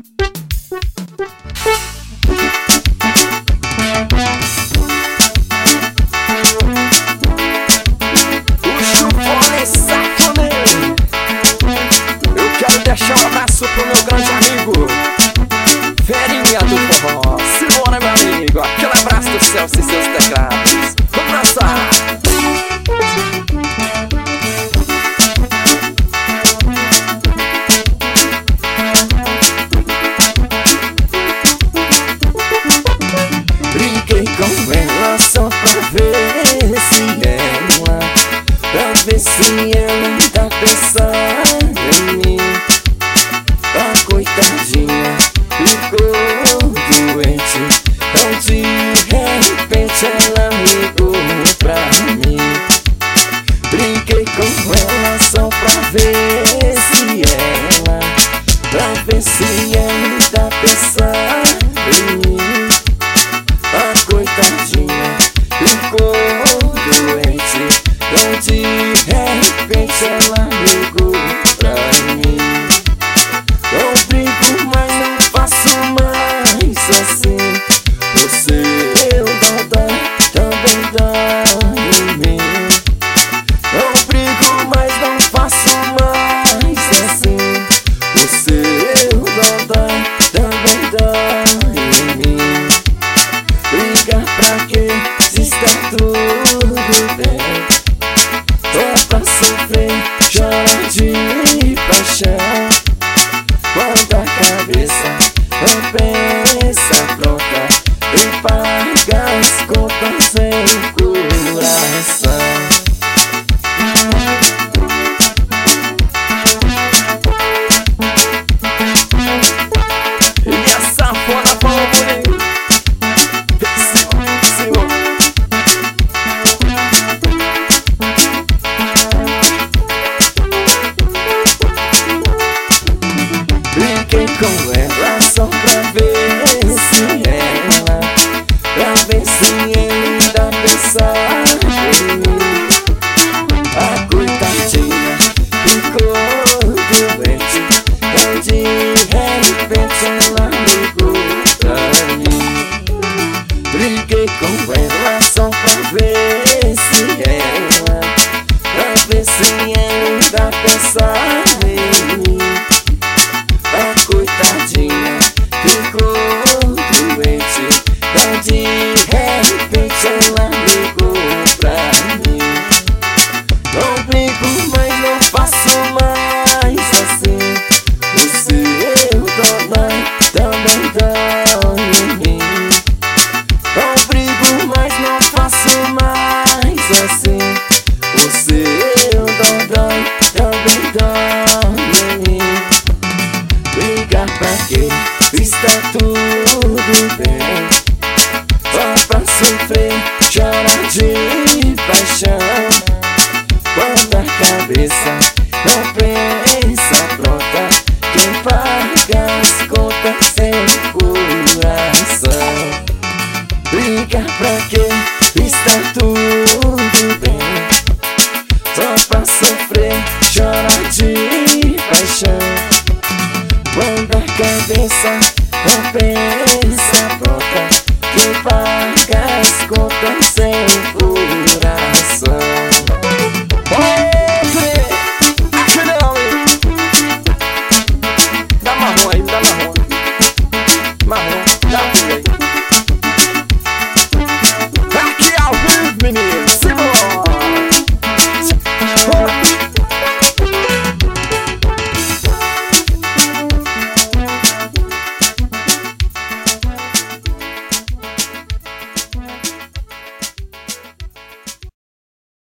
Deixa um abraço pro meu grande amigo Ferinha do forró. Simbora, meu amigo, aquele abraço do Celso e seus teclados. Vamos dançar! Brinquei com ela só pra ver se ela, pra ver se ela tá pensando em mim. A coitadinha ficou doente, então de repente ela ligou pra mim. Brinquei com ela só pra ver se ela, pra ver se ela tá pensando em mim. A coitadinha ficou doente, então de repente ela ligou pra mim. Eu brinco, mas não faço mais assim. Você, eu dá, também dá em mim. Eu brinco, mas não faço mais assim. Você, eu dá, também dá em mim. Brigar pra quê? Se está tudo bem. Só pra sofrer, chorar de paixão. Quando a cabeça não pensa pronta e paga as contas sem o coração. E a sanfona falou bonito. Senhor. Brinquei com ela só pra ver se ela, pra ver se ainda pensava em mim. A coitadinha ficou doente, então de repente ela ligou pra mim. Brinquei com ela só pra ver se ela, pra ver se ainda pensava em mim. A coitadinha ficou doente, então de repente ela ligou pra mim. Não brinco, mas não faço mais assim. Você, eu dá, também dá em mim. Não brinco, mas não faço mais assim. Você, eu dá, também dá em mim. Brigar pra quê? Está tudo bem. Só pra sofrer, chorar de paixão. Quando a cabeça não pensa pronta, quem paga as contas sem o coração. Brigar pra quê? Está tudo bem. Só pra sofrer, chorar de paixão. Quando a cabeça não pensa pronta, quem paga as contas sem o